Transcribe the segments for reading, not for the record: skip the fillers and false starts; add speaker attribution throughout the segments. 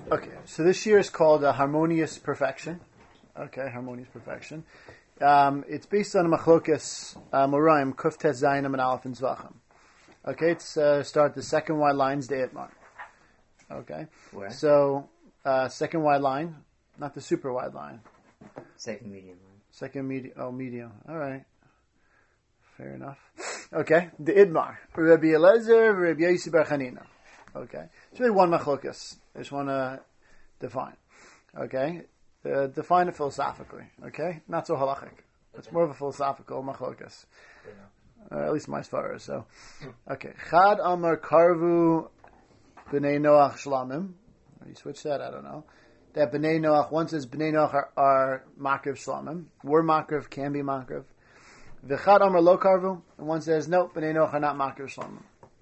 Speaker 1: Okay, so this year is called Harmonious Perfection. Okay, Harmonious Perfection. It's based on a Machlokas Moraim Kuf Tes Zayin and Aleph and Zvachim. Okay, it's start the second wide lines, the Itmar. Okay,
Speaker 2: Where?
Speaker 1: so second wide line, not the super wide line.
Speaker 2: Second medium line.
Speaker 1: Second medium. Oh, medium. All right. Fair enough. Okay, the Idmar. Rabbi Eliezer, Rabbi Yossi bar Chanina. Okay, it's really one machlokas. I just want to define. Okay, define it philosophically. Okay, not so halachic. It's more of a philosophical machlokas. At least my svara. So, okay. Chad Amar Karvu B'nei Noach Shlamim. You switch that? I don't know. That B'nei Noach, one says B'nei Noach are Makriv Shlamim. Were Makriv, can be Makriv. V'chad Amar Lo Karvu, and one says, no, B'nei Noach are not Makriv Shlamim.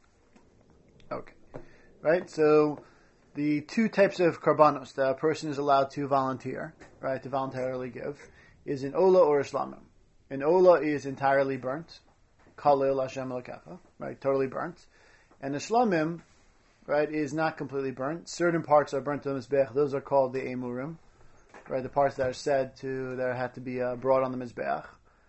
Speaker 1: Okay. Right? So, the two types of karbanos that a person is allowed to volunteer, right, to voluntarily give, is an Ola or a Shlamim. An Ola is entirely burnt. Kalil Hashem Elokecha, right, totally burnt. And the Shlamim, right, is not completely burnt. Certain parts are burnt on the Mizbeach. Those are called the Emurim, right, the parts that are said to, that had to be brought on the Mizbeach.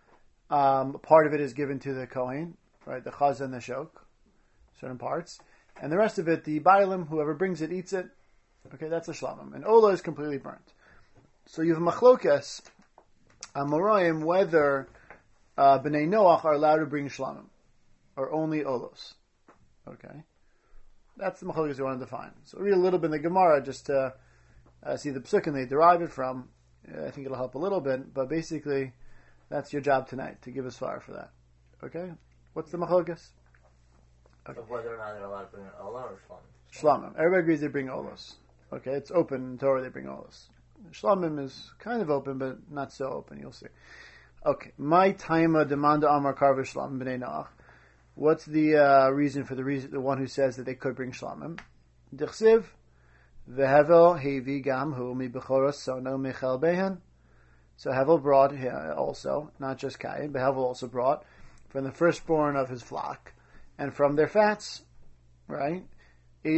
Speaker 1: Part of it is given to the Kohen, right, the Chaz and the Shok, certain parts. And the rest of it, the Bailim, whoever brings it, eats it. Okay, that's a Shlamim. And Ola is completely burnt. So you have Machlokas, Amoraim, whether B'nai Noach are allowed to bring Shlamim, or only Olos. Okay? That's the Machlokas we want to define. So read a little bit in the Gemara just to see the Psukim they derive it from. I think it'll help a little bit, but basically, that's your job tonight, to give us fire for that. Okay? What's the Machlokas?
Speaker 3: Okay. Of whether or not they're allowed to bring an Ola or Shlamim.
Speaker 1: Shlamim. Everybody agrees they bring Olos. Okay, it's open in Torah, they bring Olos. Shlamim is kind of open, but not so open, you'll see. Okay, my taima demanda amar karva shlamim b'nei Noach. What's the reason for the one who says that they could bring shlamim? Dichsiv v'hevel hevi gam hu mi bechoros sono michal behen. So Hevel brought also, not just Cain, but Hevel also brought from the firstborn of his flock and from their fats, right? So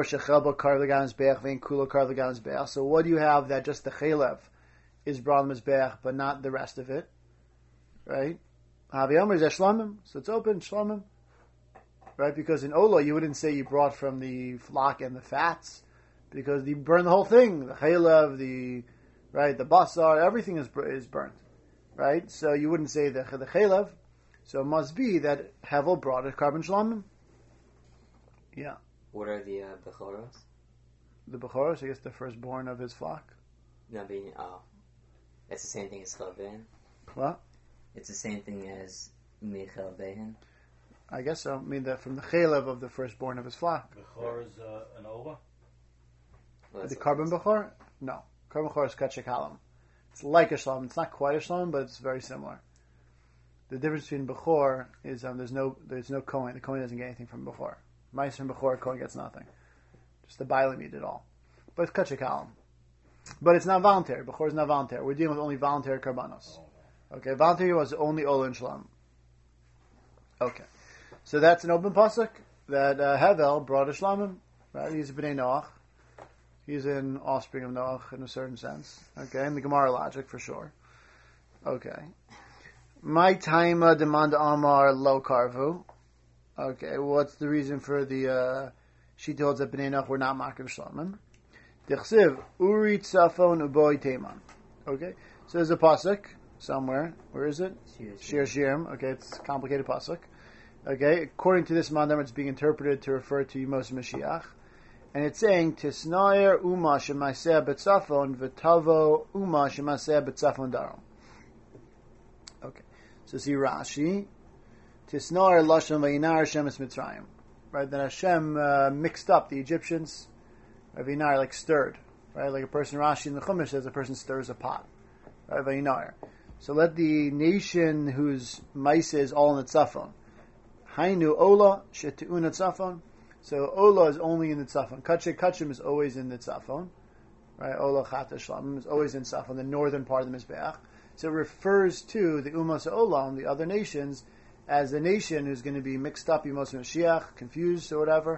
Speaker 1: what do you have that just the chalev is brought on the mizbeach, but not the rest of it, right? So it's open shlamim, right? Because in Ola you wouldn't say you brought from the flock and the fats, because you burn the whole thing, the chalev, the basar, everything is burnt, right? So you wouldn't say the chalev. So it must be that Hevel brought a carbon shlamim. Yeah.
Speaker 2: What are the Bechoros?
Speaker 1: The Bechoros, I guess the firstborn of his flock.
Speaker 2: No, it's the same thing as Chal Behen?
Speaker 1: What?
Speaker 2: It's the same thing as Michal Behen?
Speaker 1: I guess so. I mean, from the Chalev of the firstborn of his flock.
Speaker 4: Bechor is an Ola?
Speaker 2: Well,
Speaker 1: The carbon Bechor? No. Carbon Bechor is Kachik Halam. It's like a shlamim. It's not quite a shlamim, but it's very similar. The difference between Bechor is there's no Kohen. The Kohen doesn't get anything from Bechor. Mice from Bechor, Kohen gets nothing. Just the Bailim eat it all. But it's Kachik Halam. But it's not voluntary. Bechor is not voluntary. We're dealing with only voluntary karbanos. Okay, voluntary was only Ola and Shlam. Okay. So that's an open pasuk that Hevel brought a Shlamim. Right? He's a B'nai Noach. He's an offspring of Noach in a certain sense. Okay, in the Gemara logic for sure. Okay. My taima demand Amar lo karvu. Okay, what's the reason for the she holds that B'nai Noach were not Makriv Shlamim? Dichsiv Uri Tzafon Uboy Teman. Okay, so there's a pasuk somewhere. Where is it? Shir Shirim. Okay, it's a complicated pasuk. Okay, according to this mandam, it's being interpreted to refer to Yemos Mashiach, and it's saying Tisnair Uma Shemaseh Betzafon V'Tavo Uma Shemaseh Betzafon Darom. Okay, so see Rashi. Tisnair Lashon Vayinar Hashem Es Mitzrayim. Right, then Hashem mixed up the Egyptians. Vayinar, like stirred. Right, like a person, Rashi in the Chumash says a person stirs a pot. Right, Vayinar. So let the nation whose mice is all in the tzafon. Hainu Ola shetu'una tzafon. So Ola is only in the tzafon. Kachim is always in the tzafon. Right, Ola Chata Shlamim is always in tzafon, the northern part of the Mizbeach. So it refers to the Umas Olam, the other nations, as a nation who's going to be mixed up, Yemos Mashiach, confused or whatever,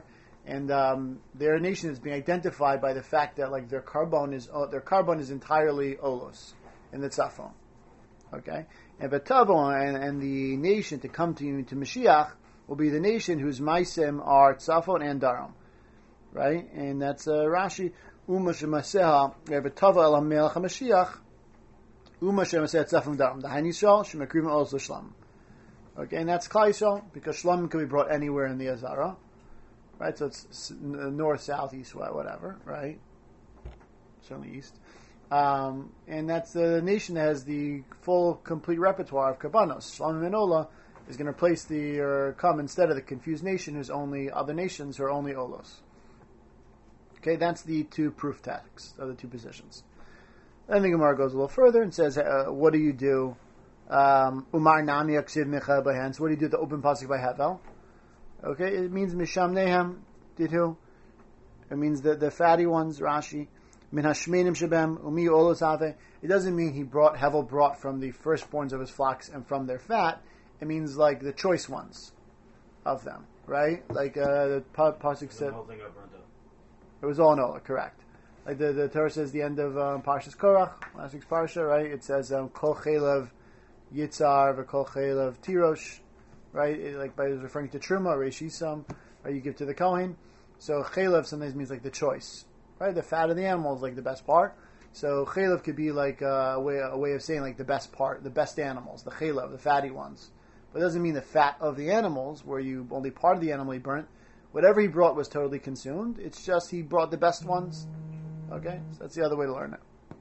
Speaker 1: And they're a nation that's being identified by the fact that like their carbon is entirely olos in the tzafon. Okay, and the nation to come to Mashiach will be the nation whose maisim are tzafon and daram, right? And that's Rashi umashemaseha v'tava el hamelach Mashiach umashemaseha tzafon daram the Hain Yisrael shemakrim olos l'shlam. Okay, and that's Klal Yisrael because shlam can be brought anywhere in the Azara. Right, so it's north, south, east, whatever, right? Certainly east. And that's the nation that has the full, complete repertoire of Kabbanos. Shlamim and Ola is going to come instead of the confused nation who's only other nations who are only Olos. Okay, that's the two proof texts of the two positions. Then the Gemara goes a little further and says, what do you do? Umar Nami Aksiv Micha Bahan. So what do you do with the open pasuk by Havel? Okay, it means Misham Nehem, did who? It means the fatty ones, Rashi. Min Hashmenim Shabem, Umi Olos Ave. It doesn't mean Hevel brought from the firstborns of his flocks and from their fat. It means like the choice ones of them, right? Like the pasuk said. The whole thing got burnt up. It was all in Ola, correct. Like the Torah says the end of Parshas Korach, last week's Parsha, right? It says Kol Chelev Yitzar v'Kol Chelev Tirosh. Right, like by referring to truma or reshisam, right? You give to the kohen. So chaylev sometimes means like the choice, right? The fat of the animal is like the best part. So chaylev could be like a way of saying like the best part, the best animals, the chaylev, the fatty ones. But it doesn't mean the fat of the animals, where you only part of the animal he burnt. Whatever he brought was totally consumed. It's just he brought the best ones. Okay, so that's the other way to learn it.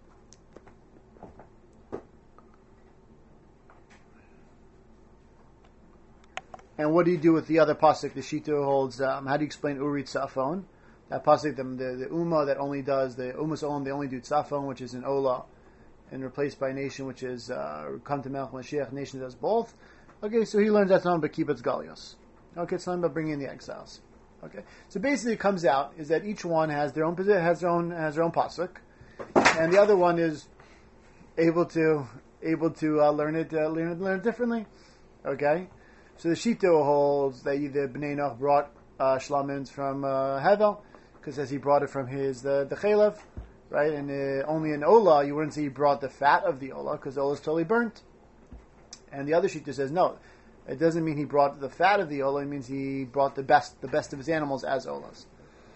Speaker 1: And what do you do with the other pasuk? The Shita holds. How do you explain Uri Tzafon? That pasuk, the Ummah that only does the Ummah's own. They only do Tzafon, which is an Ola, and replaced by a nation which is come to Melech Mashiach. Nation that does both. Okay, so he learns that's on Bekibutz Galios. Okay, it's not about bringing in the exiles. Okay, so basically it comes out is that each one has their own pasuk, and the other one is able to learn it differently. Okay. So the Shito holds that the Bnei Noch brought shlamins from Hevel, because as he brought it from the Chalev, right? And only in Ola, you wouldn't say he brought the fat of the Ola, because Ola is totally burnt. And the other Shito says, no, it doesn't mean he brought the fat of the Ola, it means he brought the best of his animals as Olas.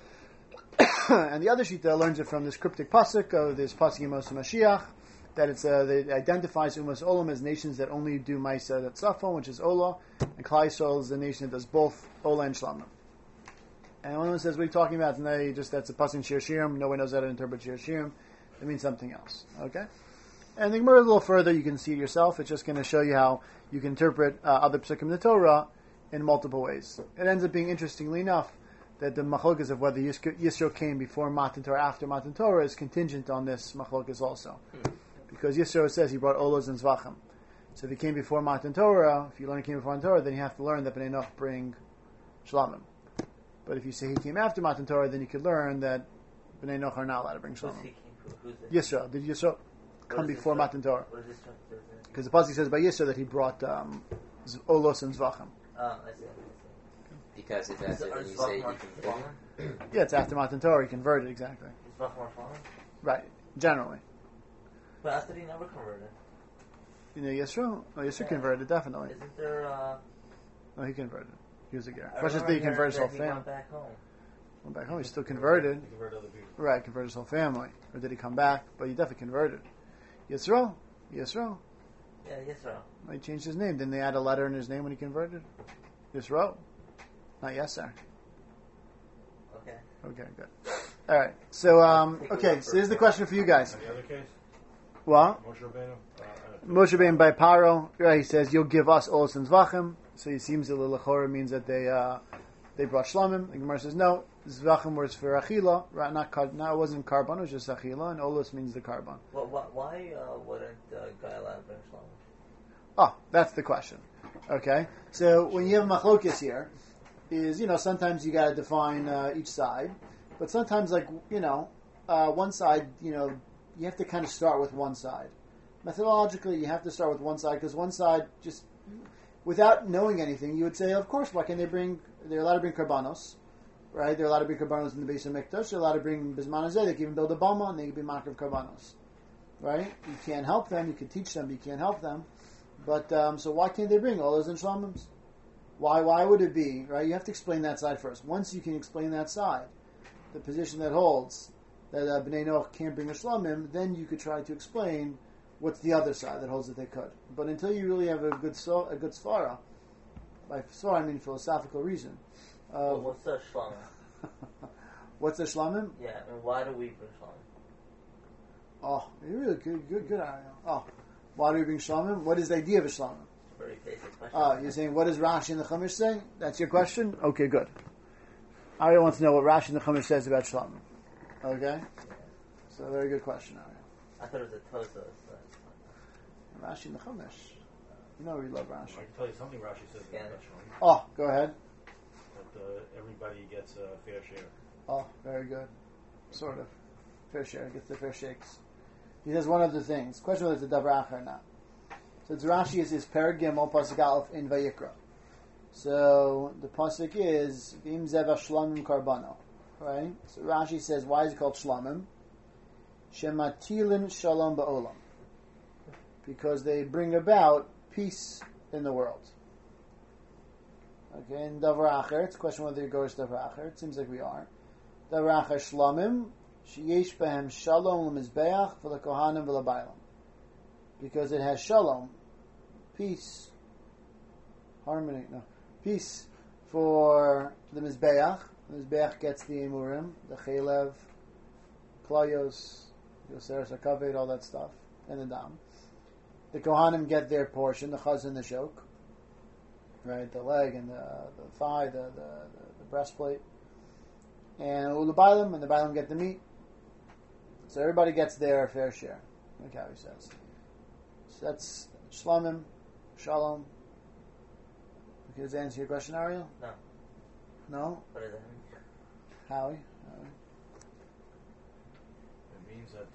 Speaker 1: And the other Shita learns it from this cryptic pasuk of this pasuk Yemos Mashiach, that it identifies Umas Olam as nations that only do Maisa that Tzafon, which is Ola, and Klal Yisrael is the nation that does both Ola and Shlamim. And when one says, what are you talking about? And that's a pasuk in Shir Shirim. No one knows how to interpret Shir Shirim. It means something else. Okay? And the Gemara a little further, you can see it yourself. It's just going to show you how you can interpret other psukim in the Torah in multiple ways. It ends up being, interestingly enough, that the machlokas of whether Yisro came before Matan Torah, after Matan Torah, is contingent on this machlokas also. Because Yisro says he brought Olos and Zvachim. So if he came before Matan Torah, if you learn he came before Matan Torah, then you have to learn that Bnei Noch bring Shlamim. But if you say he came after Matan Torah, then you could learn that Bnei Noch are not allowed to bring Shlamim. Yisro. Did Yisro come before Matan Torah? Because the pasuk says by Yisro that he brought Olos and Zvachim.
Speaker 3: I see.
Speaker 2: Because it's after when you say he converted.
Speaker 1: Yeah, it's after Matan Torah he converted, exactly.
Speaker 3: Is Zvachim are fallen?
Speaker 1: Right, generally.
Speaker 3: But I thought he never converted.
Speaker 1: You know Yisro? Oh, Yisro converted, definitely.
Speaker 3: Isn't there...
Speaker 1: No, he converted. He was a guy. Question is, did he convert his whole family?
Speaker 3: Went back home.
Speaker 1: Went back home, he still converted.
Speaker 4: He converted other people.
Speaker 1: Right, converted his whole family. Or did he come back? But he definitely converted. Yisro?
Speaker 3: Yeah, Yisro.
Speaker 1: He changed his name. Didn't they add a letter in his name when he converted? Yisro. Not Yeser.
Speaker 3: Okay.
Speaker 1: Okay, good. All right. So, so here's the question for you guys.
Speaker 4: Any other case?
Speaker 1: What?
Speaker 4: Moshe Rabbeinu?
Speaker 1: Moshe Rabbeinu by Paro. Right, he says, you'll give us Olos and Zvachim. So it seems that L'chora means that they brought Shlamim. The Gemara says, no, Zvachim was for Achila. Right, it wasn't Karban, it was just Achila. And Olos means the Karban.
Speaker 3: Well, why wouldn't Guy allow to bring Shlamim?
Speaker 1: Oh, that's the question. Okay. So when you have Machlokes here, is, sometimes you got to define each side. But sometimes, one side, you have to kind of start with one side. Methodologically, you have to start with one side, because one side, just without knowing anything, you would say, of course, why can't they're allowed to bring karbanos, right? They're allowed to bring karbanos in the base of mikdash. They're allowed to bring bisman hazeh. They can even build a bama and they can be makriv karbanos, right? You can't help them. You can teach them, but you can't help them. But so why can't they bring all those in shlomim? Why would it be, right? You have to explain that side first. Once you can explain that side, the position that holds that Bnei Noach can't bring a shlomim, then you could try to explain what's the other side that holds that they could. But until you really have a good svara, by svara I mean philosophical reason.
Speaker 3: Well, what's the shlomim?
Speaker 1: What's the shlomim?
Speaker 3: Yeah, and why do we bring shlomim?
Speaker 1: Oh, you're really good, Ariel. Oh, why do we bring shlomim? What is the idea of a shlomim?
Speaker 3: Very basic question.
Speaker 1: You're saying, what does Rashi and the Chumash say? That's your question? Okay, good. Ariel wants to know what Rashi and the Chumash says about shlomim. Okay? So, very good question, Ariel.
Speaker 3: I thought it was a Tosos.
Speaker 1: Rashi and the Chumash. You know we love Rashi.
Speaker 4: I can tell you something Rashi says about shlomim.
Speaker 1: Oh, go ahead.
Speaker 4: That everybody gets a fair share.
Speaker 1: Oh, very good. Sort of. Fair share. Gets the fair shakes. He says one other thing. It's a question whether it's a davar or not. So it's Rashi is his Perek Gimel Pasuk Aleph in Vayikra. So the pasuk is V'im Zeva Shlomim Karbano, right? So Rashi says, why is it called Shlomim? Shematilin Shalom Ba'olam, because they bring about peace in the world. Okay, and Davar Acher, it's a question whether you go to Davar Acher. It seems like we are. Davar Acher Shlomim Sheyesh Behem Shalom L'Mizbeach V'Lekohanim V'Lebaylam, because it has Shalom, peace, harmony, peace for the Mizbeach. The Mizbeach gets the Emurim, the Chelev, Klayos, Yoseres HaKaved, all that stuff, and the Dam. The Kohanim get their portion, the Chaz and the Shok, right, the leg and the thigh, the breastplate. And the Bailam get the meat. So everybody gets their fair share, like how he says. So that's Shlomim, Shalom. Okay, does that answer your question, Ariel?
Speaker 3: No.
Speaker 1: No?
Speaker 3: What does that mean?
Speaker 1: Howie?
Speaker 4: It means that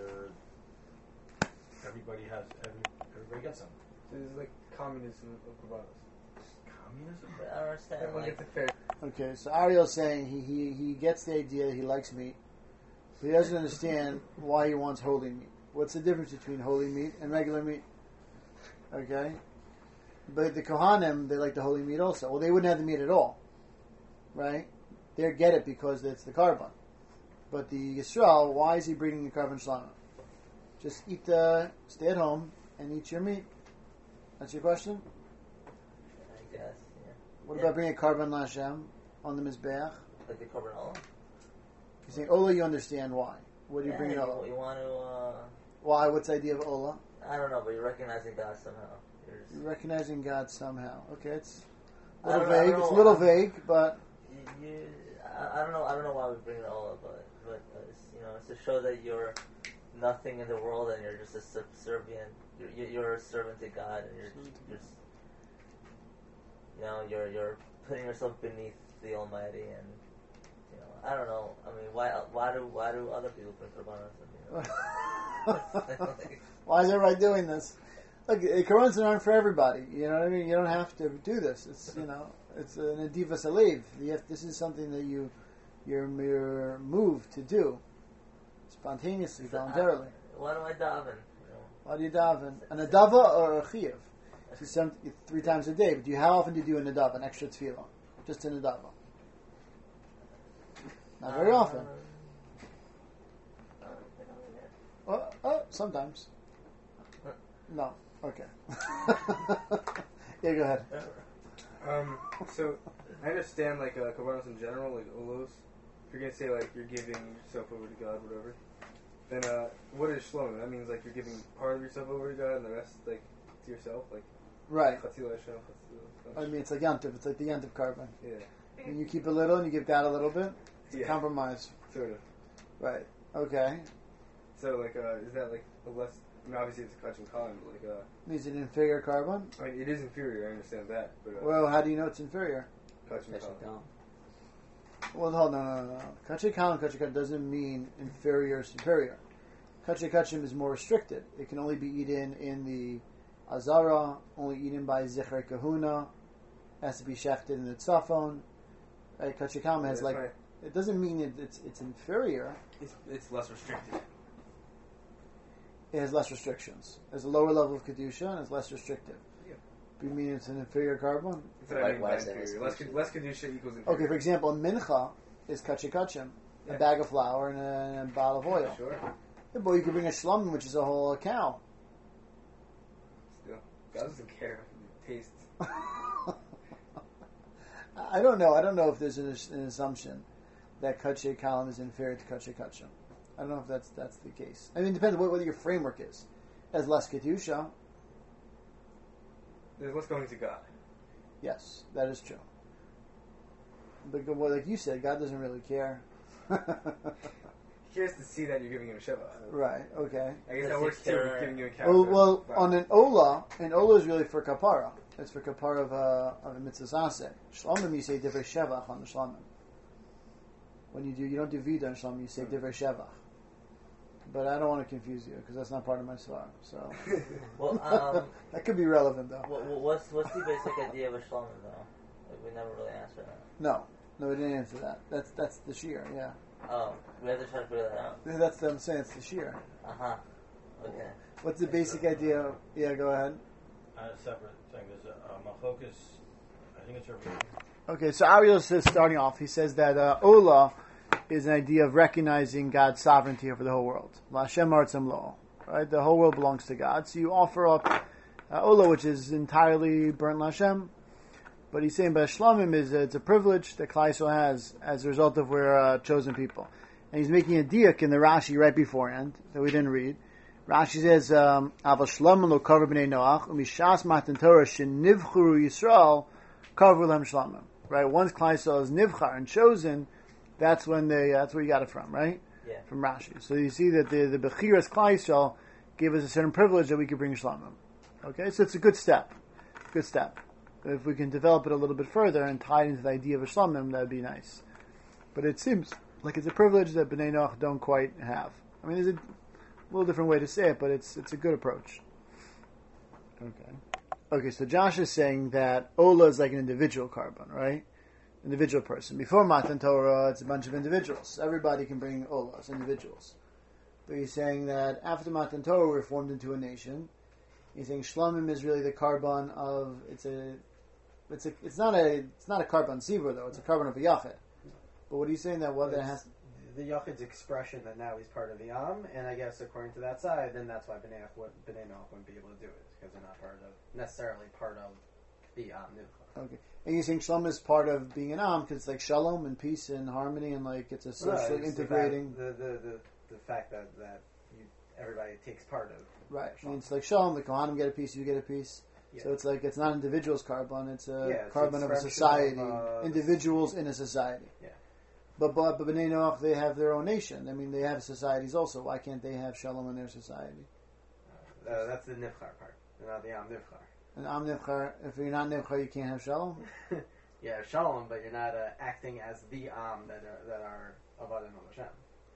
Speaker 4: everybody gets them.
Speaker 5: So this is like communism of Kabbalah.
Speaker 4: Communism?
Speaker 3: I don't understand.
Speaker 5: Everyone
Speaker 3: Like,
Speaker 5: gets a fair.
Speaker 1: Okay, so Ariel's saying he gets the idea that he likes meat, but he doesn't understand why he wants holy meat. What's the difference between holy meat and regular meat? Okay? But the Kohanim, they like the holy meat also. Well, they wouldn't have the meat at all. Right? They get it because it's the carbon. But the Yisrael, why is he bringing the carbon shlama? Just stay at home and eat your meat. That's your question?
Speaker 3: I guess, yeah.
Speaker 1: What about bringing a carbon Lashem on the Mizbeach?
Speaker 3: Like they cover all.
Speaker 1: You're saying Ola, you understand why. What do you bring it Ola?
Speaker 3: You want to,
Speaker 1: Why? What's the idea of Ola?
Speaker 3: I don't know, but you're recognizing God somehow.
Speaker 1: You're recognizing God somehow. Okay, it's a
Speaker 3: I
Speaker 1: little
Speaker 3: don't know, I
Speaker 1: vague.
Speaker 3: don't
Speaker 1: It's a
Speaker 3: know.
Speaker 1: little vague, but
Speaker 3: I don't know why we bring it all up, but it's, it's to show that you're nothing in the world and you're just a subservient. You're a servant to God, and you're putting yourself beneath the Almighty, and I don't know. I mean, why do other people bring korbanos?
Speaker 1: Why is everybody doing this? Look, korbanos aren't for everybody. You know what I mean? You don't have to do this. It's it's an adiva saliv. This is something that you're moved to do spontaneously, voluntarily.
Speaker 3: Why do I daven?
Speaker 1: Why do you daven? An adava or a chiyuv? So 3 times a day. But how often do you do an adava, an extra tefillah? Just an adava. Not very often. Sometimes. No. Okay. Yeah, go ahead.
Speaker 5: So I understand like korbanos in general, like olos. If you're gonna say like you're giving yourself over to God, whatever, then what is shlomim? That means like you're giving part of yourself over to God and the rest like to yourself, like
Speaker 1: Right.
Speaker 5: chatzil Hashem, chatzil.
Speaker 1: I mean, it's like yantiv. It's like the yantiv carbon.
Speaker 5: Yeah.
Speaker 1: And you keep a little and you give God a little bit. It's a
Speaker 5: Yeah.
Speaker 1: compromise.
Speaker 5: Sort of.
Speaker 1: Right. Okay.
Speaker 5: So like, is that like a less? I mean, obviously it's a kach and khan, but like
Speaker 1: Is it inferior carbon?
Speaker 5: I mean, it is inferior. I understand that, but
Speaker 1: Well, how do you know it's inferior?
Speaker 5: kach and khan.
Speaker 1: Well, hold on, no. Kachikal doesn't mean inferior or superior. Kachikachim is more restricted. It can only be eaten in the Azara, only eaten by Zecher Kahuna, has to be shechted in the Tzafon. Right? Kachei Kalam has
Speaker 5: That's right.
Speaker 1: it doesn't mean it's inferior.
Speaker 5: It's less restricted.
Speaker 1: It has less restrictions. There's a lower level of kedusha and it's less restrictive.
Speaker 5: Yeah.
Speaker 1: You mean it's an inferior carbon?
Speaker 5: That's what I mean
Speaker 2: Why
Speaker 5: by
Speaker 2: is that
Speaker 5: inferior.
Speaker 2: less
Speaker 5: Less kedusha equals inferior.
Speaker 1: Okay, for example, mincha is kachei kachim, a
Speaker 5: Yeah.
Speaker 1: bag of flour and a bottle of oil.
Speaker 5: Sure.
Speaker 1: Yeah, but you could bring a shlomim, which is a whole cow.
Speaker 5: Still, God doesn't care if it tastes.
Speaker 1: I don't know. I don't know if there's an assumption that kachei kalam is inferior to kachei kachim. I don't know if that's the case. I mean, it depends on what your framework is. It has less kedusha.
Speaker 5: There's less going to God.
Speaker 1: Yes, that is true. But well, like you said, God doesn't really care.
Speaker 5: He cares to see that you're giving him a Sheva.
Speaker 1: Right. Okay.
Speaker 5: I guess
Speaker 3: Does
Speaker 5: that
Speaker 3: he
Speaker 5: works too
Speaker 3: care?
Speaker 5: with giving you a cow.
Speaker 1: Well, on an ola is really for kapara. It's for kapara of a mitzvah zaseh. Shlomim, you say divrei shevach on the shlomim. When you don't do vida on shlomim, you say divrei shevach. But I don't want to confuse you because that's not part of my svar. So
Speaker 3: Well,
Speaker 1: that could be relevant though.
Speaker 3: what's the basic idea of a shlomim though? Like, we never really answered that.
Speaker 1: No, we didn't answer that. That's the shear. Yeah,
Speaker 3: Oh, we have to try to figure that out.
Speaker 1: that's what I'm saying. It's the shear.
Speaker 3: Okay.
Speaker 1: What's the basic idea? Yeah, go ahead.
Speaker 4: Separate thing. There's a machlokus. I think it's a.
Speaker 1: Okay, so Ariel says, starting off, he says that Ola is an idea of recognizing God's sovereignty over the whole world. L'Hashem Artzam Lo. Right? The whole world belongs to God. So you offer up Ola, which is entirely burnt L'Hashem. But he's saying, but Shlamim it's a privilege that Klal Yisrael has as a result of we're chosen people. And he's making a diak in the Rashi right beforehand that we didn't read. Rashi says, "Aval Shlamim lo kaver b'nei Noach u'mishas matan Torah shenivchuru Yisrael kaver lehem Shlamim." Right? Once Klal Yisrael is nivchar and chosen, that's when that's where you got it from, right?
Speaker 3: Yeah.
Speaker 1: From Rashi. So you see that the Bechiras Klal Yisrael gave us a certain privilege that we could bring Shlamim. Okay, so it's a good step. Good step. If we can develop it a little bit further and tie it into the idea of a Shlamim, that would be nice. But it seems like it's a privilege that Bnei Noach don't quite have. I mean, there's a little different way to say it, but it's a good approach. Okay, so Josh is saying that Ola is like an individual carbon, right? Individual person. Before Matan Torah, it's a bunch of individuals. Everybody can bring Ola as individuals. But he's saying that after Matan Torah, we're formed into a nation. He's saying Shlamim is really the carbon of it's not a carbon zibur though. It's a carbon of a yachid. But what are you saying that what that has?
Speaker 6: The Yachid's expression that now he's part of the Am, and I guess according to that side, then that's why Bnei Noach wouldn't be able to do it because they're not necessarily part of the Am Nivcha.
Speaker 1: Okay, and you're saying Shalom is part of being an Am because it's like Shalom and peace and harmony and like it's a socially
Speaker 6: Right, it's
Speaker 1: integrating.
Speaker 6: The fact that everybody takes part of.
Speaker 1: Right, I mean, it's like Shalom. The Kohanim get a piece, you get a piece.
Speaker 6: Yeah.
Speaker 1: So it's like it's not individuals' carbon; it's a
Speaker 6: It's
Speaker 1: carbon of a
Speaker 6: expression
Speaker 1: society,
Speaker 6: of,
Speaker 1: individuals in a society.
Speaker 6: Yeah.
Speaker 1: But Bnei Noach, they have their own nation. I mean, they have societies also. Why can't they have Shalom in their society?
Speaker 6: That's the Nivchar part, not the Am Nivchar.
Speaker 1: And Am Nivchar, if you're not Nivchar, you can't have Shalom.
Speaker 6: Yeah, Shalom, but you're not acting as the Am that are Avodah Hashem.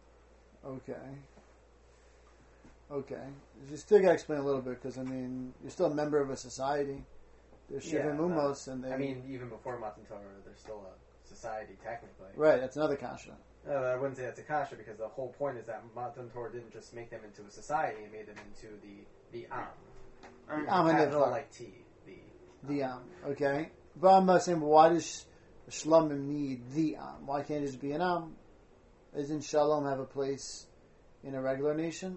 Speaker 1: Okay. You still got to explain a little bit because I mean, you're still a member of a society. There's Shivim Umos, and they.
Speaker 6: I mean, even before Matan Torah, there's still a society technically.
Speaker 1: Right. That's another kasha.
Speaker 6: I wouldn't say that's a kasha because the whole point is that Matan Torah didn't just make them into a society; it made them into the Am.
Speaker 1: Am and
Speaker 6: Capital
Speaker 1: Nivchar.
Speaker 6: like T.
Speaker 1: The Am. Okay. But I'm saying, why does Shlomim need the Am? Why can't it just be an Am? Isn't Shalom have a place in a regular nation?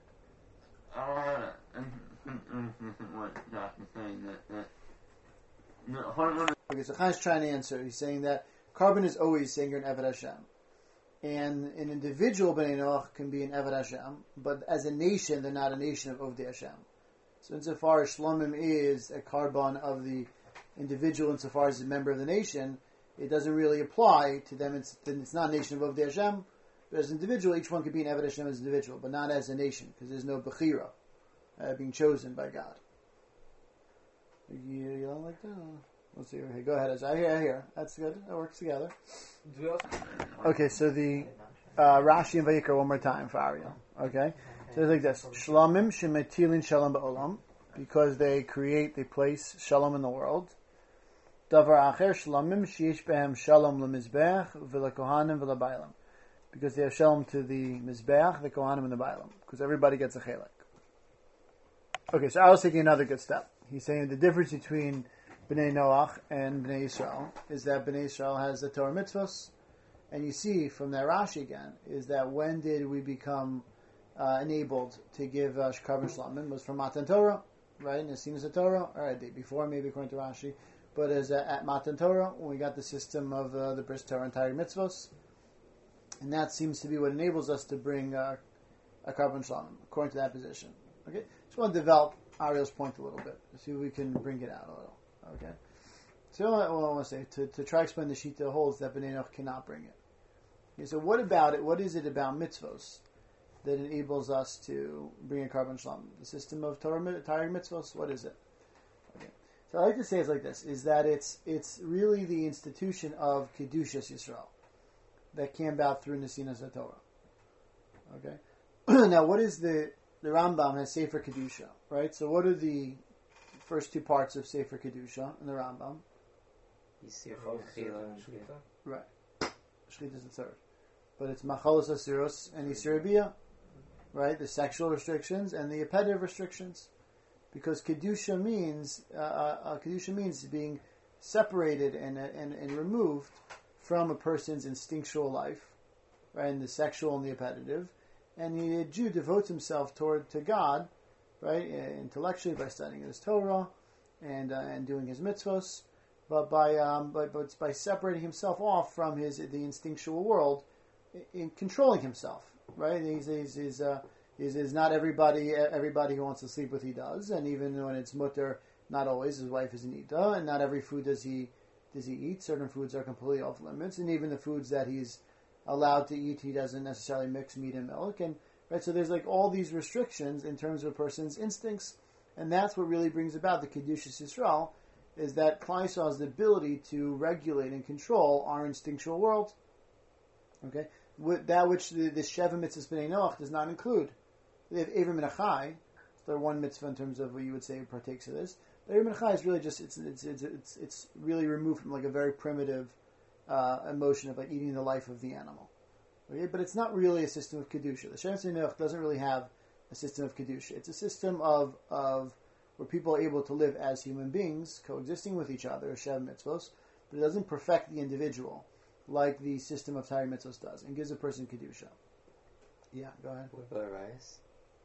Speaker 1: Okay, so Chaim's trying to answer. He's saying that carbon is always saying you're an Eved Hashem. And an individual Bnei Noach can be an Eved Hashem, but as a nation, they're not a nation of Ovdei Hashem. So insofar as Shlomim is a carbon of the individual, insofar as a member of the nation, it doesn't really apply to them. It's not a nation of Ovdei Hashem, but as an individual, each one could be an Eved Hashem as an individual, but not as a nation, because there's no Bechira being chosen by God. You don't like that? Let's see. Okay, go ahead. I hear. That's good. That works together. Okay, so the Rashi and Vayikra one more time for Ariel. Okay? So it's like this. Shlamim shemetilin shalom ba'olam, because they place shalom in the world. Davar acher shlamim sheish behem shalom lemizbech v'lekohanim v'lebaylam. Because they have shalom to the mizbech, the kohanim, and the baylam. Because everybody gets a chelek. Okay, so I was taking another good step. He's saying the difference between Bnei Noach and Bnei Yisrael is that Bnei Yisrael has the Torah mitzvahs, and you see from that Rashi again, is that when did we become enabled to give Karban Shlamim? Was from Matan Torah, right? And as soon as the Torah, or a day before, maybe according to Rashi, but as at Matan Torah, when we got the system of the Bris Torah and Tari mitzvahs, and that seems to be what enables us to bring a Karban Shlamim, according to that position. Okay, just want to develop Ariel's point a little bit, see if we can bring it out a little. Okay, so what I want to say to try to explain the Shita holds that Bnei Noach cannot bring it. Okay, so what about it? What is it about mitzvos that enables us to bring a Karban Shlamim? The system of Torah mitzvos. What is it? Okay, so I like to say it's like this: is that it's really the institution of Kedushas Yisrael that came about through Nesinas HaTorah. Okay, now what is the Rambam has Sefer Kedusha, right? So what are the first two parts of Sefer Kedusha in the Rambam? Right. Shechita is the third. But it's Machalos Asiros and Yisur Bia, right? The sexual restrictions and the appetitive restrictions. Because Kedusha means being separated and removed from a person's instinctual life, right? And the sexual and the appetitive. And the Jew devotes himself to God, right, intellectually by studying his Torah and doing his mitzvos, but by separating himself off from the instinctual world, in controlling himself, right? He's not everybody who wants to sleep with he does, and even when it's mutter, not always. His wife is nida, and not every food does he eat. Certain foods are completely off limits, and even the foods that he's allowed to eat, he doesn't necessarily mix meat and milk, and right. So there's like all these restrictions in terms of a person's instincts, and that's what really brings about the Kedushas Yisrael, is that Klal Yisrael has the ability to regulate and control our instinctual world. Okay, with that which the Sheva Mitzvahs B'nai Noach does not include. They have Eiver Min Achai, they're one mitzvah in terms of what you would say partakes of this. But Eiver Min Achai is really just it's really removed from like a very primitive emotion of like eating the life of the animal. Okay? But it's not really a system of Kedusha. The Shem Noach doesn't really have a system of Kedusha. It's a system of where people are able to live as human beings, coexisting with each other, Shev Mitzvos, but it doesn't perfect the individual like the system of Tari Mitzvos does, and gives a person Kedusha. Yeah, go ahead.
Speaker 2: What about arayos?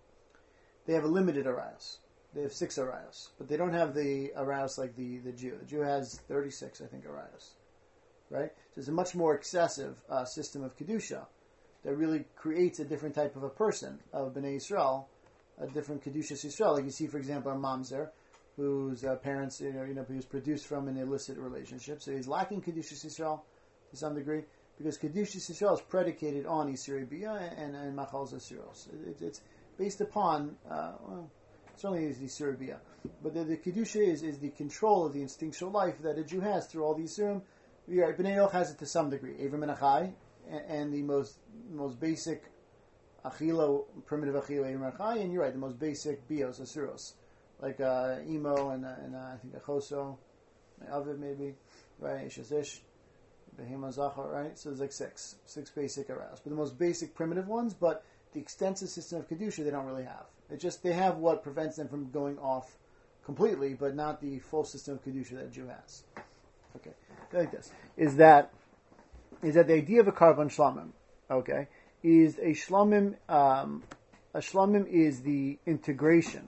Speaker 1: They have a limited arayos. They have 6 arayos, but they don't have the arayos like the Jew. The Jew has 36, I think, arayos. Right? So it's a much more excessive system of Kedusha that really creates a different type of a person, of Bnei Yisrael, a different Kedushas Yisrael. Like you see, for example, a mamzer, whose parents, he was produced from an illicit relationship, so he's lacking Kedushas Yisrael to some degree, because Kedushas Yisrael is predicated on Yisur Bia and Machal Zasiros. It's based upon, certainly is Yisur Bia, but the Kedusha is the control of the instinctual life that a Jew has through all the Yisurim. Bnei Noach has it to some degree. Eiver Min Achai, and the most basic achila, primitive achila, Eiver Min Achai, and you're right, the most basic bios, asuros, like emo and I think achoso, aviv maybe, right, ishazish, behema zachar, right. So there's like six basic aroused, but the most basic primitive ones. But the extensive system of kedusha they don't really have. They have what prevents them from going off completely, but not the full system of kedusha that a Jew has. Okay, like this is that the idea of a karban shlamim, okay, is a shlamim. A shlamim is the integration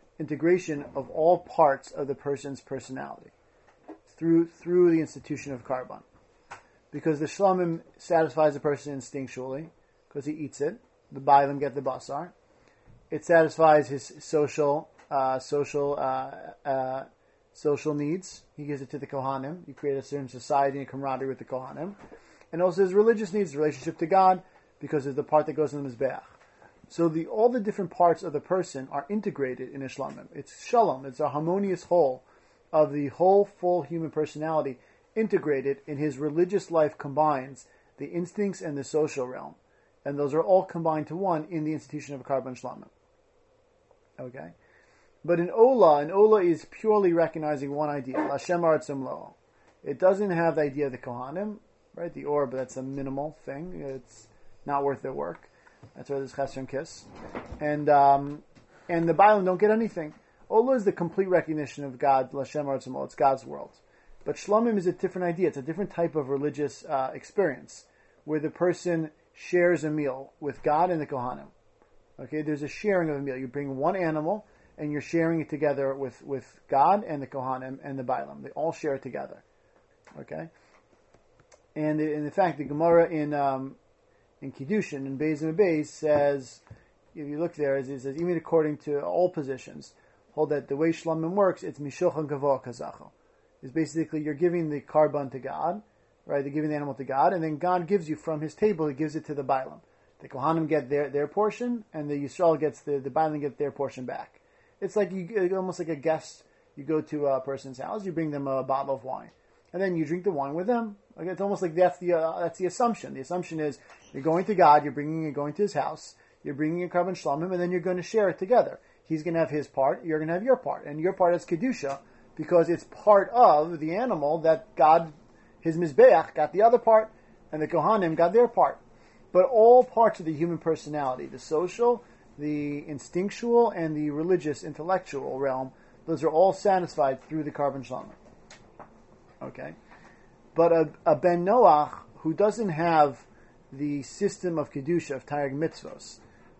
Speaker 1: of all parts of the person's personality through the institution of karban, because the shlamim satisfies the person instinctually because he eats it. The bailim get the basar. It satisfies his social needs. He gives it to the Kohanim. You create a certain society and camaraderie with the Kohanim. And also his religious needs, the relationship to God, because there's the part that goes in the Mizbeach. So all the different parts of the person are integrated in a shlamim. It's shalom. It's a harmonious whole of the whole full human personality integrated in his religious life combines the instincts and the social realm. And those are all combined to one in the institution of a karban shlamim. Okay? But in Ola is purely recognizing one idea, Lashem Aratzim Lo. It doesn't have the idea of the Kohanim, right? The or, but that's a minimal thing. It's not worth their work. That's why there's Chesed and Kiss. And the Bailam don't get anything. Ola is the complete recognition of God, Lashem Artzimol. It's God's world. But Shlomim is a different idea. It's a different type of religious experience where the person shares a meal with God and the Kohanim. Okay, there's a sharing of a meal. You bring one animal and you're sharing it together with God and the Kohanim and the Bailam. They all share it together. Okay? And in fact, the Gemara in Kiddushin, in Beis and Beis, says, if you look there, it says, even according to all positions, hold that the way Shlomim works, it's Mishochon Gavoa Kazacho. It's basically, you're giving the karban to God, right? They're giving the animal to God, and then God gives you from his table, he gives it to the Bailam. The Kohanim get their portion, and the Yisrael gets the Bailam get their portion back. It's like almost like a guest. You go to a person's house, you bring them a bottle of wine, and then you drink the wine with them. Like, it's almost like that's the assumption. The assumption is you're going to God, you're going to his house, you're bringing a karban shlamim, and then you're going to share it together. He's going to have his part, you're going to have your part, and your part is kedusha because it's part of the animal that God, his mizbeach, got the other part, and the kohanim got their part. But all parts of the human personality, the social, the instinctual, and the religious, intellectual realm, those are all satisfied through the karban shlamim. Okay? But a ben Noach who doesn't have the system of kedusha, of Taryag mitzvos,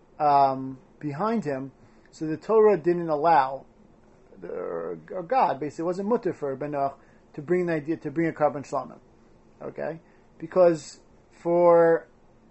Speaker 1: behind him, so the Torah didn't allow, or God basically wasn't mutter for ben Noach to bring a karban shlamim. Okay? Because for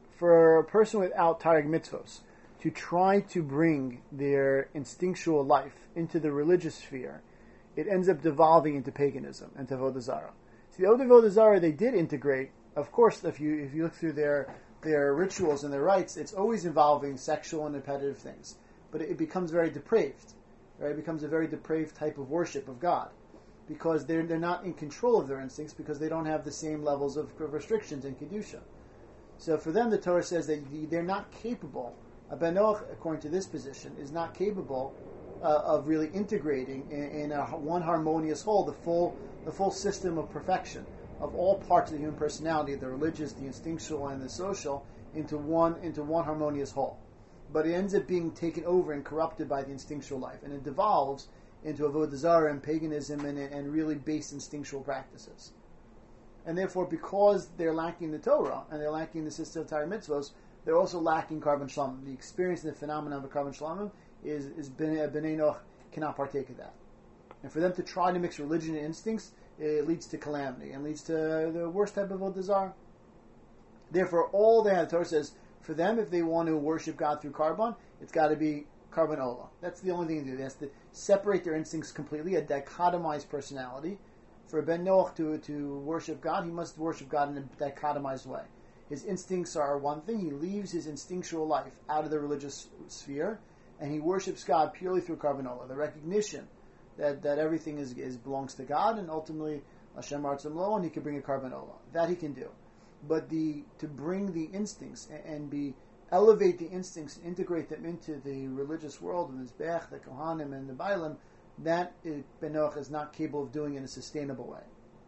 Speaker 1: a person without Taryag mitzvos to try to bring their instinctual life into the religious sphere, it ends up devolving into paganism and to Avodah Zarah. See, the Avodah Zarah, they did integrate. Of course, if you look through their rituals and their rites, it's always involving sexual and repetitive things. But it becomes very depraved. Right? It becomes a very depraved type of worship of God. Because they're not in control of their instincts because they don't have the same levels of restrictions in Kedusha. So for them, the Torah says that they're not capable. Ben Noach, according to this position, is not capable of really integrating in one harmonious whole the full system of perfection of all parts of the human personality, the religious, the instinctual, and the social, into one harmonious whole. But it ends up being taken over and corrupted by the instinctual life, and it devolves into Avodah Zarah and paganism and really base instinctual practices. And therefore, because they're lacking the Torah and they're lacking the system of Taryag mitzvos, they're also lacking karban shlamim. The experience and the phenomenon of a karban shlamim is Bnei Noach cannot partake of that. And for them to try to mix religion and instincts, it leads to calamity and leads to the worst type of Avodah Zarah. Therefore, all they have, the Torah says, for them, if they want to worship God through karban, it's got to be karban olah. That's the only thing to do. They have to separate their instincts completely, a dichotomized personality. For Ben Noach to worship God, he must worship God in a dichotomized way. His instincts are one thing. He leaves his instinctual life out of the religious sphere, and he worships God purely through karban olah. The recognition that everything is belongs to God, and ultimately Hashem Artzim Lo, and he can bring a karban olah. That he can do. But to bring the instincts and elevate the instincts and integrate them into the religious world, the Mizbech, the Kohanim, and the Bailam, that Ben Noach is not capable of doing in a sustainable way.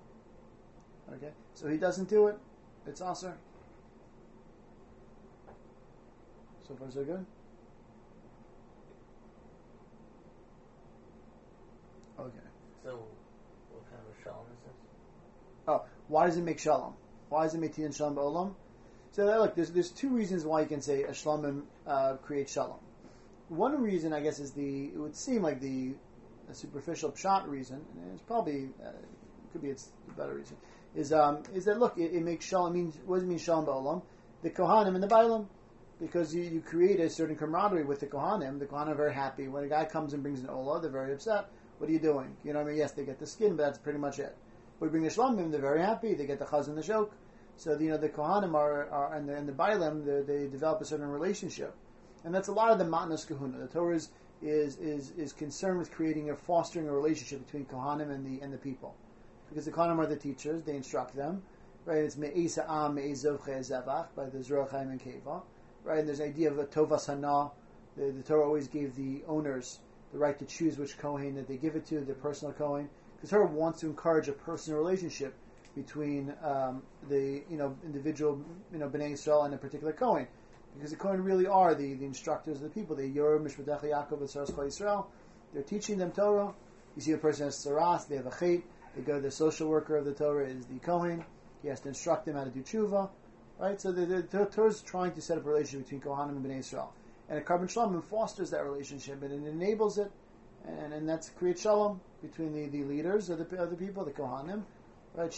Speaker 1: Okay? So he doesn't do it. It's Asr. So far so good? Okay.
Speaker 3: So, what kind of a shalom is this?
Speaker 1: Oh, why does it make shalom? Why does it make tiyan shalom ba'olam? So look, there's two reasons why you can say a shalom creates shalom. One reason, I guess, is it would seem like the superficial pshat reason, and it's probably could be it's a better reason, is that look, it makes shalom. What does it mean shalom ba'olam? The kohanim and the bailam, because you create a certain camaraderie with the kohanim. The kohanim are very happy when a guy comes and brings an olah. They're very upset. What are you doing? You know what I mean? Yes, they get the skin, but that's pretty much it. We bring the shlamim, they're very happy. They get the chaz and the shok. So the kohanim are and the bailam, they develop a certain relationship, and that's a lot of the matnas kahuna. The Torah is concerned with creating or fostering a relationship between kohanim and the people, because the kohanim are the teachers. They instruct them, right? It's me'ez ha'am me'ez zovchei zevach by the Zerach Chaim and Keva, right? And there's an idea of a tovas hana. The Torah always gave the owners the right to choose which kohen that they give it to, their personal kohen, because Torah wants to encourage a personal relationship between the individual Bnei Israel and a particular Kohen, because the Kohen really are the instructors of the people. They Yor Mishpatecha Yaakov V'Saras Chol Yisrael. They're teaching them Torah. You see a person has Saras, they have a Chet. They go to the social worker of the Torah is the Kohen. He has to instruct them how to do tshuva. Right? So the Torah is trying to set up a relationship between Kohanim and Bnei Israel. And a Karban Shalom fosters that relationship and it enables it. And that's create shalom between the leaders of the people, the Kohanim, right?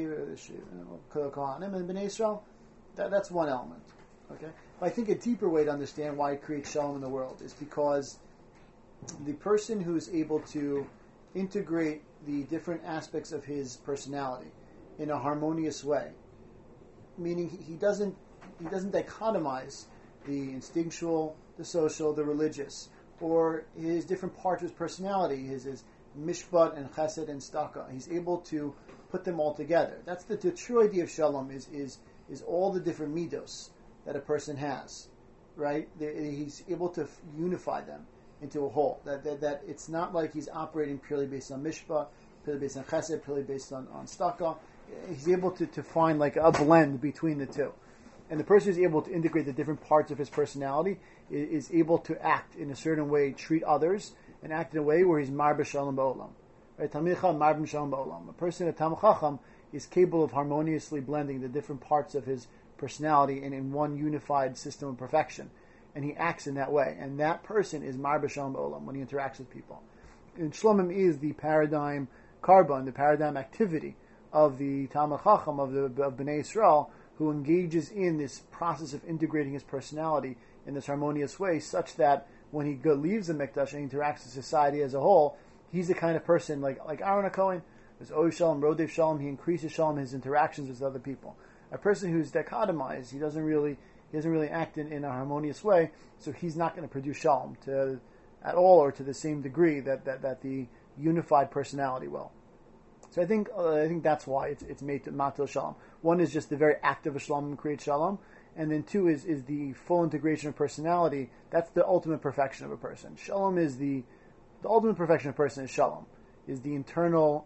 Speaker 1: Kohanim and Bnei Israel. That's one element. Okay? But I think a deeper way to understand why it creates shalom in the world is because the person who is able to integrate the different aspects of his personality in a harmonious way, meaning he doesn't dichotomize the instinctual, the social, the religious, or his different parts of his personality, his mishpat and chesed and staka. He's able to put them all together. That's the true idea of shalom is all the different midos that a person has, right? He's able to unify them into a whole. That it's not like he's operating purely based on mishpat, purely based on chesed, purely based on staka. He's able to find like a blend between the two. And the person who's able to integrate the different parts of his personality is able to act in a certain way, treat others, and act in a way where he's mar b'shalom ba'olam. Right? Talmid Chacham mar b'shalom ba'olam. A person at Talmid Chacham is capable of harmoniously blending the different parts of his personality in one unified system of perfection. And he acts in that way. And that person is mar b'shalom ba'olam when he interacts with people. And Shlomim is the paradigm carbon, the paradigm activity of the Talmid Chacham, of Bnei Israel, who engages in this process of integrating his personality in this harmonious way, such that when he leaves the Mikdash and interacts with society as a whole, he's the kind of person like Aaron HaKohen, there's Oiv Shalom, Rodev Shalom, he increases Shalom in his interactions with other people. A person who's dichotomized, he doesn't really act in a harmonious way, so he's not going to produce Shalom at all or to the same degree that the unified personality will. So I think that's why it's made to Matil Shalom. One is just the very act of a Shalom creates Shalom, and then two is the full integration of personality. That's the ultimate perfection of a person. Shalom is the ultimate perfection of a person is Shalom, is the internal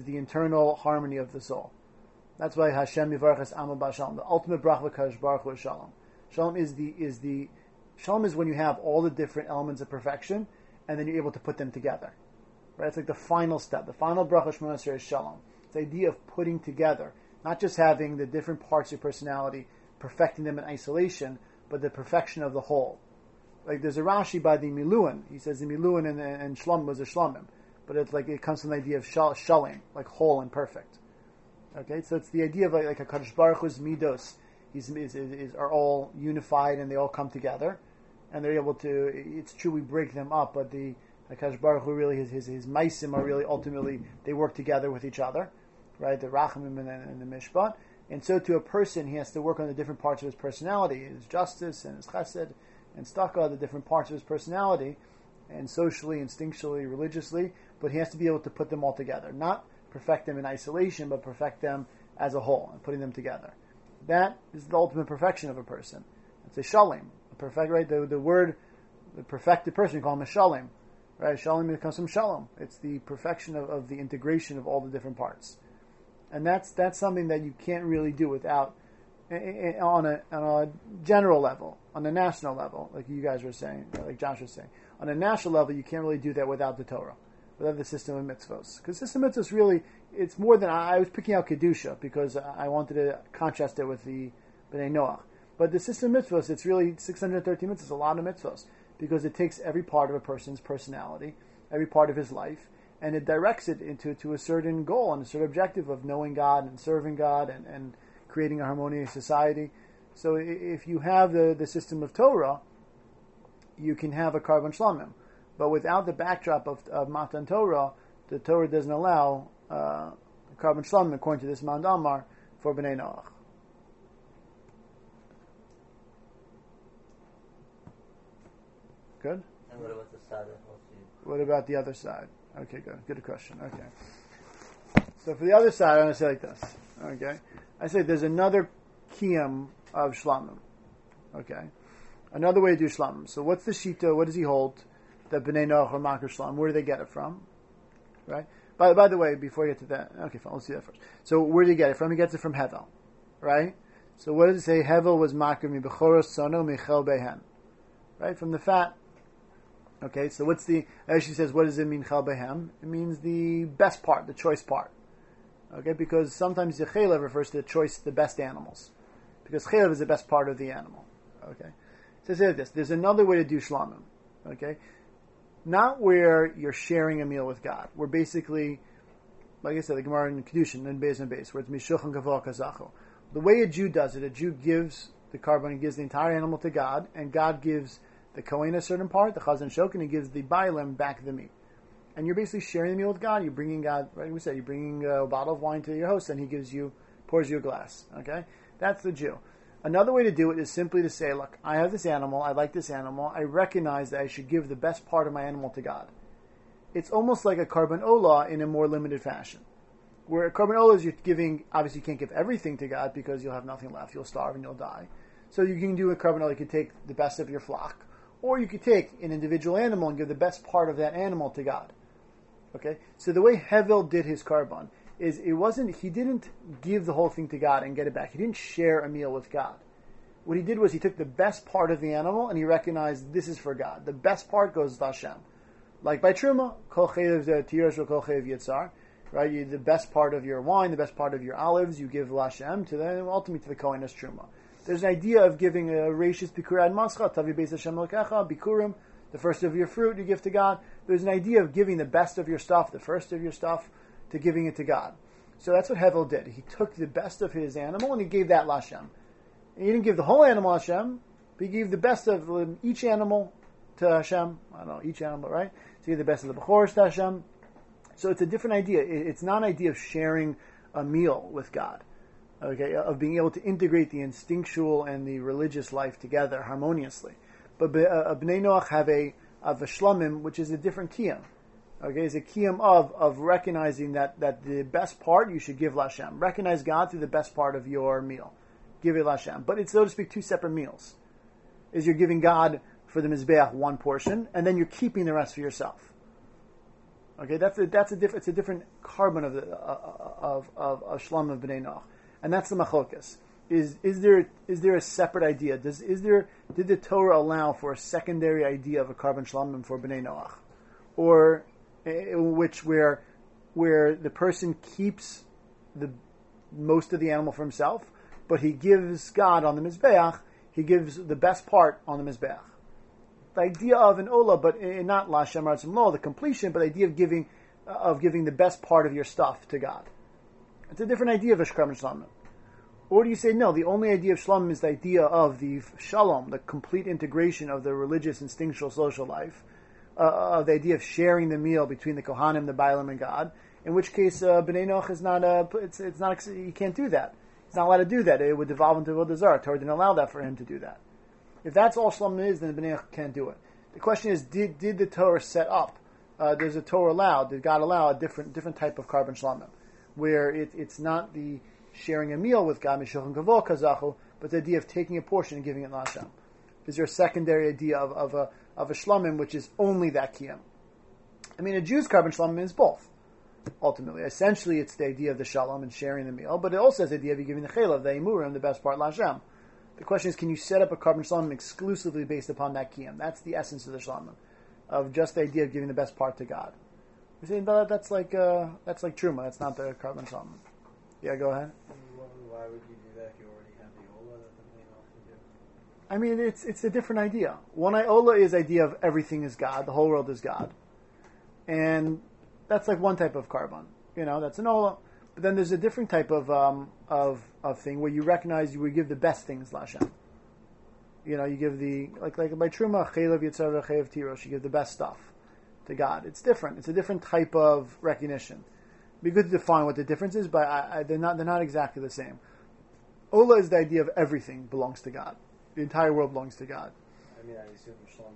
Speaker 1: harmony of the soul. That's why Hashem Yivarachas Amo B'Shalom. The ultimate bracha Kadosh Baruch Hu is Shalom. Shalom is when you have all the different elements of perfection, and then you're able to put them together. Right? It's like the final step. The final bracha Shemona Esrei is Shalom. It's the idea of putting together, not just having the different parts of your personality, perfecting them in isolation, but the perfection of the whole. Like there's a Rashi by the Miluan. He says the Miluan and Shlom was a Shlomim, but it's like it comes from the idea of Shalim, like whole and perfect. Okay, so it's the idea of like a Kadosh Baruch Hu's midos are all unified and they all come together, and they're able to. It's true we break them up, but the Kadosh Baruch Hu really his maisim are really ultimately they work together with each other, right? The Rachamim and the Mishpat, and so to a person he has to work on the different parts of his personality, his justice and his chesed and staka, the different parts of his personality, and socially, instinctually, religiously, but he has to be able to put them all together, not perfect them in isolation, but perfect them as a whole and putting them together. That is the ultimate perfection of a person. It's a shalim, perfect, right? The word, the perfected person, you call him a shalim. Right, shalom comes from shalom. It's the perfection of the integration of all the different parts, and that's something that you can't really do without on a general level, on a national level, like you guys were saying, like Josh was saying. On a national level, you can't really do that without the Torah, without the system of mitzvos. Because the system of mitzvos really, it's more than I was picking out kedusha because I wanted to contrast it with the Bnei Noach. But the system of mitzvos, it's really 613 mitzvos, a lot of mitzvos. Because it takes every part of a person's personality, every part of his life, and it directs it into a certain goal and a certain objective of knowing God and serving God and creating a harmonious society. So if you have the system of Torah, you can have a Karban Shlamim. But without the backdrop of Matan Torah, the Torah doesn't allow Karban Shlamim, according to this Mand Amar, for Bnei Noach. Good?
Speaker 3: And what about the side that helps you?
Speaker 1: What about the other side? Okay, good. Good question. Okay. So for the other side, I'm going to say like this. Okay. I say there's another kiyam of shlamim. Okay. Another way to do shlamim. So what's the shita? What does he hold? That Bnei Noach or Makar Shlamim. Where do they get it from? Right? By the way, before I get to that, okay, fine, let's do that first. So where do you get it from? He gets it from Hevel, right? So what does it say? Hevel was makir mi bechoros sono michel behen, right? From the fat. Okay, so what's the? As she says, what does it mean chel behem? It means the best part, the choice part. Okay, because sometimes the chelev refers to the choice, the best animals, because chelev is the best part of the animal. Okay, so say this. There's another way to do shlamim. Okay. Not where you're sharing a meal with God. We're basically, like I said, the Gemara in Kedushin, and base, where it's mishuchan kavol kazacho. The way a Jew does it, a Jew gives the carbon, he gives the entire animal to God, and God gives the Kohen a certain part, the Chazan Shok, and he gives the Bailam back the meat. And you're basically sharing the meal with God. You're bringing God, right? We said you're bringing a bottle of wine to your host, and he pours you a glass. Okay, that's the Jew. Another way to do it is simply to say, look, I have this animal, I like this animal, I recognize that I should give the best part of my animal to God. It's almost like a carbon olah in a more limited fashion. Where a carbon olah is you're giving, obviously you can't give everything to God because you'll have nothing left, you'll starve and you'll die. So you can do a carbon olah, you could take the best of your flock, or you could take an individual animal and give the best part of that animal to God. Okay? So the way Hevel did his carbon, he didn't give the whole thing to God and get it back. He didn't share a meal with God. What he did was he took the best part of the animal and he recognized this is for God. The best part goes to Hashem. Like by Truma, kol cheyev tirosh kol cheyev yitzar, right? The best part of your wine, the best part of your olives, you give Hashem ultimately to the Kohen as Truma. There's an idea of giving a reishis bikurad mascha, tavi beis Hashem lokecha, bikurim, the first of your fruit you give to God. There's an idea of giving the best of your stuff, the first of your stuff, to giving it to God. So that's what Hevel did. He took the best of his animal and he gave that Hashem. He didn't give the whole animal Hashem, but he gave the best of each animal to Hashem. I don't know, each animal, right? So he gave the best of the Bechoros to Hashem. So it's a different idea. It's not an idea of sharing a meal with God, okay, of being able to integrate the instinctual and the religious life together harmoniously. But Bnei Noach have a shlamim, which is a different kiyam. Okay, is a kiyam of recognizing that the best part you should give Lashem. Recognize God through the best part of your meal. Give it Lashem. But it's, so to speak, two separate meals. Is you're giving God for the Mizbeach one portion, and then you're keeping the rest for yourself. Okay, it's a different carbon of Shlam of Bnei Noach. And that's the Machokas. Is there a separate idea? Did the Torah allow for a secondary idea of a carbon Shlamim for Bnei Noach? Or where the person keeps the most of the animal for himself, but he gives God on the Mizbeach, he gives the best part on the Mizbeach. The idea of an Ola, but not La Shem Ratzim Lo, the completion, but the idea of giving the best part of your stuff to God. It's a different idea of a Shkram Shlamim. Or do you say, no, the only idea of Shlamim is the idea of the Shalom, the complete integration of the religious, instinctual, social life, of the idea of sharing the meal between the Kohanim, the Bailam, and God, in which case Bnei Noach is not, it's not, you can't do that. He's not allowed to do that. It would devolve into Avodah Zarah. Torah didn't allow that for him to do that. If that's all Shlamim is, then Bnei Noach can't do it. The question is, did the Torah set up, does the Torah allow, did God allow a different type of carbon Shlamim, where it's not the sharing a meal with God, Mishulchan Kavol Kazachu, but the idea of taking a portion and giving it to Hashem? Is there a secondary idea of a shlamim which is only that kiyam? I mean, a Jew's carbon shlamim is both. Ultimately, essentially, it's the idea of the shalom and sharing the meal, but it also has the idea of you giving the chelav, the imurim, the best part, Hashem. The question is, can you set up a carbon shlamim exclusively based upon that kiyam? That's the essence of the shlamim, of just the idea of giving the best part to God. We're saying that's like truma. That's not the carbon shlamim. Yeah, go ahead.
Speaker 6: Why would you do that if you already have the Ola that the Bnei Noach can do?
Speaker 1: I mean, it's a different idea. One Ola is idea of everything is God, the whole world is God, and that's like one type of carbon. That's an Ola. But then there's a different type of thing where you recognize you would give the best things Lashem. You give the like by Truma Chelev Yitzar Chelev Tirosh, you give the best stuff to God. It's different. It's a different type of recognition. It'd be good to define what the difference is, but they're not exactly the same. Ola is the idea of everything belongs to God. The entire world belongs to God.
Speaker 6: I mean, I assume the Shlamim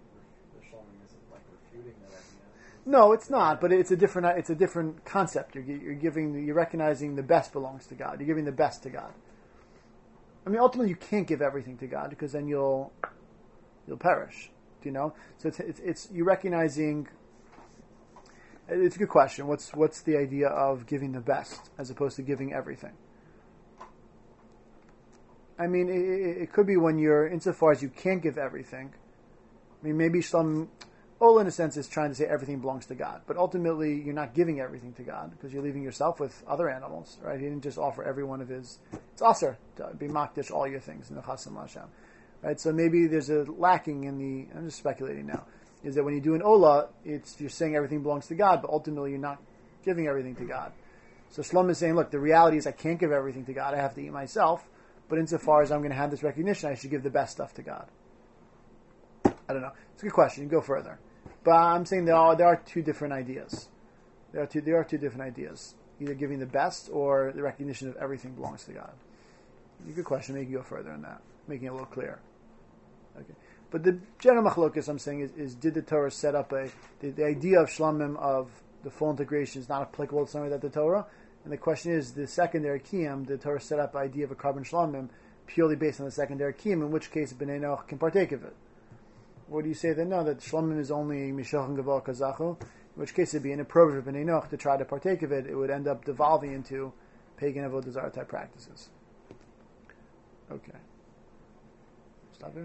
Speaker 6: isn't like refuting that idea.
Speaker 1: No, it's not. But it's a different concept. You're recognizing the best belongs to God. You're giving the best to God. I mean, ultimately, you can't give everything to God because then you'll perish. So it's you recognizing. It's a good question. What's the idea of giving the best as opposed to giving everything? I mean, it could be when you're, insofar as you can't give everything. I mean, maybe Shlomo, Ola in a sense is trying to say everything belongs to God, but ultimately you're not giving everything to God because you're leaving yourself with other animals, right? He didn't just offer every one of his. It's aser to be makdish all your things in the Chasam Hashem, right? So maybe there's a lacking in the. I'm just speculating now. Is that when you do an Ola, you're saying everything belongs to God, but ultimately you're not giving everything to God. So Shlomo is saying, look, the reality is I can't give everything to God. I have to eat myself. But insofar as I'm going to have this recognition, I should give the best stuff to God. I don't know. It's a good question. You can go further. But I'm saying there are two different ideas. There are two different ideas. Either giving the best or the recognition of everything belongs to God. Good question. Maybe you can go further in that, making it a little clearer. Okay. But the general machlokas I'm saying is did the Torah set up the idea of shlamim of the full integration is not applicable to somebody that the Torah? And the question is, the secondary kiyum, the Torah set up the idea of a carbon shlamim purely based on the secondary kiyum, in which case Bnei Noach can partake of it. What do you say then? No, that shlamim is only mishach and gaval kazachu, in which case it'd be inappropriate for Bnei Noach to try to partake of it. It would end up devolving into pagan avodah zarah type practices. Okay. Stop there.